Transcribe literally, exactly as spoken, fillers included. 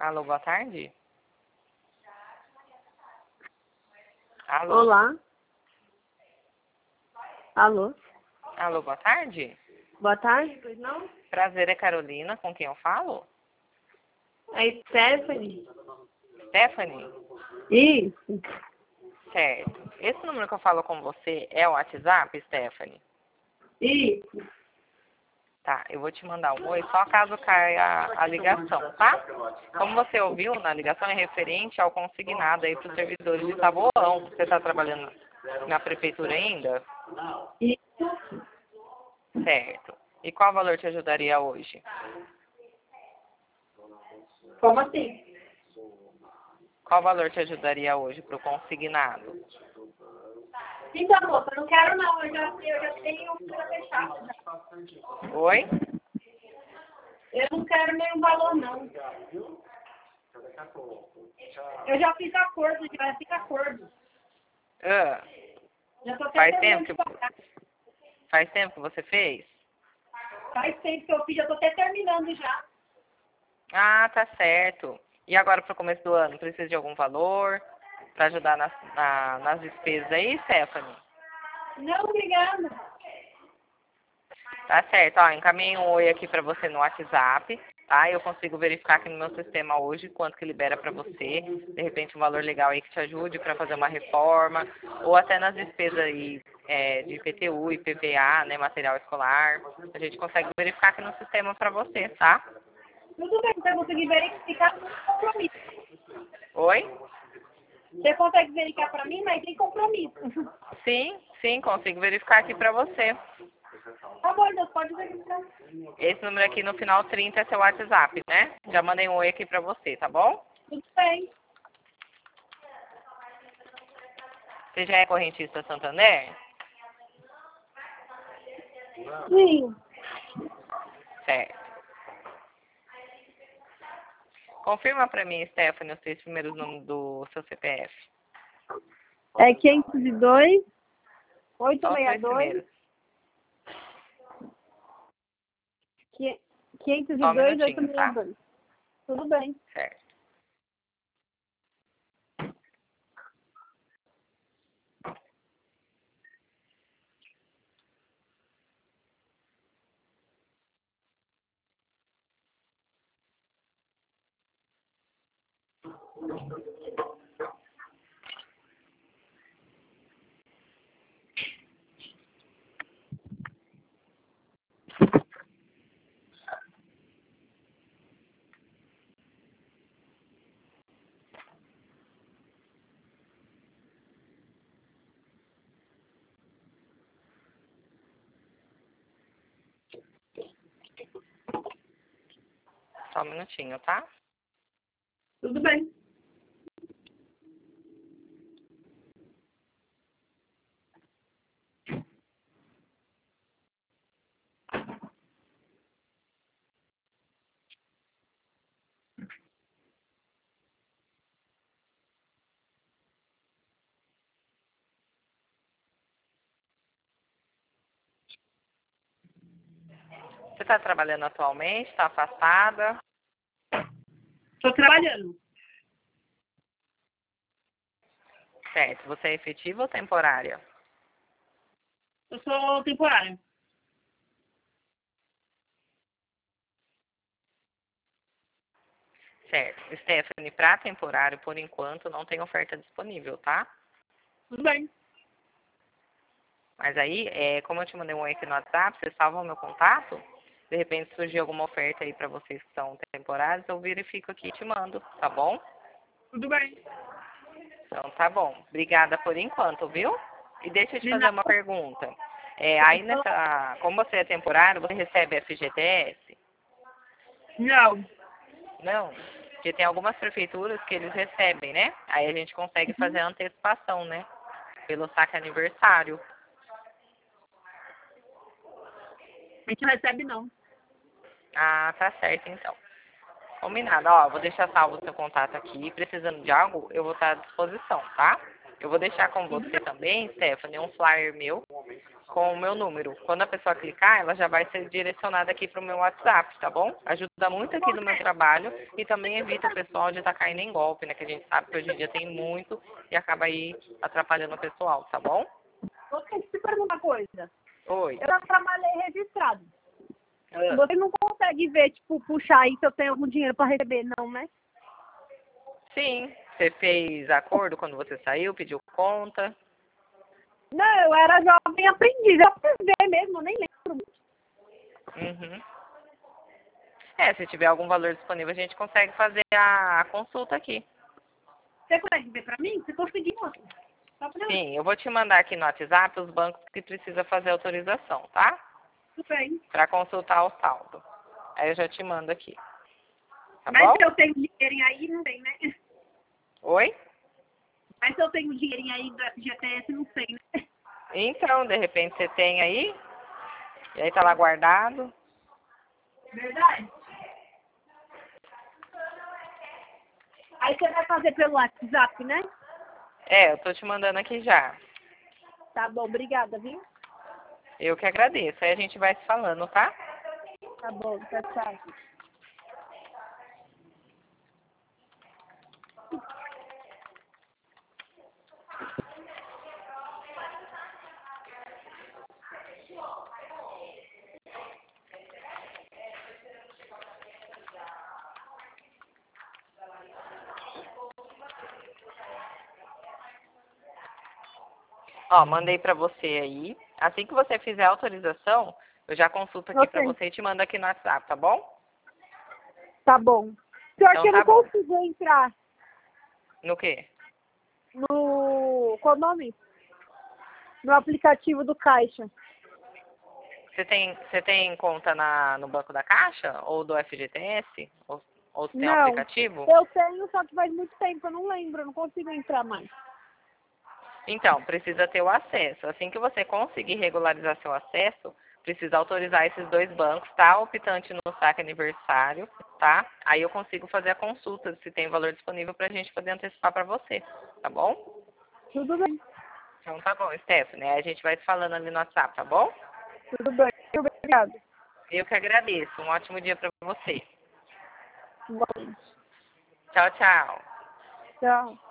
Alô, boa tarde. Alô. Olá. Alô. Alô, boa tarde. Boa tarde, pois não? Prazer, é Carolina, com quem eu falo? É Stephanie. Stephanie? Isso. Certo. Esse número que eu falo com você é o WhatsApp, Stephanie? Isso. Tá, eu vou te mandar um oi, só caso caia a, a ligação, tá? Como você ouviu, na ligação é referente ao consignado aí para os servidores de Taboão. Você está trabalhando na prefeitura ainda? Isso. Certo. E qual valor te ajudaria hoje? Como assim? Qual valor te ajudaria hoje para o consignado? Então, moça, eu não quero não. Eu já, eu já tenho coisa fechada. Oi? Eu não quero nenhum valor, não. Eu já fiz acordo, já fiz acordo. Ah, Já tô até faz tempo terminando que de pagar. faz tempo que você fez? Faz tempo que eu fiz, já tô até terminando já. Ah, tá certo. E agora para o começo do ano, precisa de algum valor para ajudar nas, na, nas despesas aí, Stephanie? Não, obrigada. Tá certo, ó, encaminhei um oi aqui para você no WhatsApp, tá? Eu consigo verificar aqui no meu sistema hoje quanto que libera para você, de repente um valor legal aí que te ajude para fazer uma reforma, ou até nas despesas aí é, de I P T U, I P V A, né, material escolar, a gente consegue verificar aqui no sistema para você, tá? Tudo bem, você consegue verificar sem compromisso. Oi? Você consegue verificar pra mim, mas sem compromisso. Sim, sim, consigo verificar aqui para você. Tá bom, então pode verificar. Esse número aqui no final trinta é seu WhatsApp, né? Já mandei um oi aqui para você, tá bom? Tudo bem. Você já é correntista Santander? Sim. Certo. Confirma para mim, Stephanie, os três primeiros números do seu C P F. É quinhentos e dois, Só os oitocentos e sessenta três e dois, primeiros. quinhentos Só e um dois, minutinho, oitocentos e sessenta tá? e dois. Tudo bem. Certo. Só um minutinho, tá? Tudo bem. Você está trabalhando atualmente? Está afastada? Estou trabalhando. Certo. Você é efetiva ou temporária? Eu sou temporária. Certo. Stephanie, para temporário, por enquanto, não tem oferta disponível, tá? Tudo bem. Mas aí, é, como eu te mandei um oi aqui no WhatsApp, você salva o meu contato. De repente surgir alguma oferta aí para vocês que são temporários, eu verifico aqui e te mando, tá bom? Tudo bem. Então tá bom. Obrigada por enquanto, viu? E deixa eu te De fazer nada. uma pergunta. É, aí nessa, como você é temporário, você recebe F G T S? Não. Não? Porque tem algumas prefeituras que eles recebem, né? Aí a gente consegue fazer a antecipação, né? Pelo saque aniversário. A gente não recebe, não. Ah, tá certo então. Combinado. Ó, vou deixar salvo o seu contato aqui. Precisando de algo, eu vou estar à disposição, tá? Eu vou deixar com você também, Stephanie, um flyer meu com o meu número. Quando a pessoa clicar, ela já vai ser direcionada aqui para o meu WhatsApp, tá bom? Ajuda muito aqui no meu trabalho e também evita o pessoal de estar caindo em golpe, né? Que a gente sabe que hoje em dia tem muito e acaba aí atrapalhando o pessoal, tá bom? Ok, deixa eu te perguntar uma coisa. Oi. Eu já trabalhei registrado. Ah. Você não consegue ver, tipo, puxar aí se eu tenho algum dinheiro para receber, não, né? Sim. Você fez acordo quando você saiu, pediu conta? Não, eu era jovem aprendiz. Eu preciso ver mesmo, eu nem lembro. Uhum. É, se tiver algum valor disponível, a gente consegue fazer a consulta aqui. Você consegue ver para mim? Se conseguir, moça. Só pra eu... Sim, eu vou te mandar aqui no WhatsApp os bancos que precisa fazer autorização, tá? Tudo bem. Para consultar o saldo. Aí eu já te mando aqui. Tá Mas bom? se eu tenho dinheirinho aí, não tem, né? Oi? Mas se eu tenho dinheirinho aí do F G T S, não sei, né? Então, de repente você tem aí, e aí tá lá guardado. Verdade. Aí você vai fazer pelo WhatsApp, né? É, eu tô te mandando aqui já. Tá bom, obrigada, viu? Eu que agradeço. Aí a gente vai se falando, tá? Tá bom, tchau, tchau. Ó, mandei pra você aí. Assim que você fizer a autorização, eu já consulto aqui pra Ok. você e te mando aqui no WhatsApp, tá bom? Tá bom. Pior Então que eu tá não bom. consigo entrar No quê? no... Qual o nome? No aplicativo do Caixa. Você tem, você tem conta na, no Banco da Caixa? Ou do F G T S? Ou, ou você tem um Não. aplicativo? Eu tenho, só que faz muito tempo, eu não lembro, eu não consigo entrar mais. Então, precisa ter o acesso. Assim que você conseguir regularizar seu acesso, precisa autorizar esses dois bancos, tá? Optante no saque aniversário, tá? Aí eu consigo fazer a consulta se tem valor disponível pra gente poder antecipar pra você, tá bom? Tudo bem, Então tá bom, Stephanie. Aí a gente vai se falando ali no WhatsApp, tá bom? tudo bem. Obrigado. Eu que agradeço. Um ótimo dia pra você. Bom, Tchau, tchau. tchau.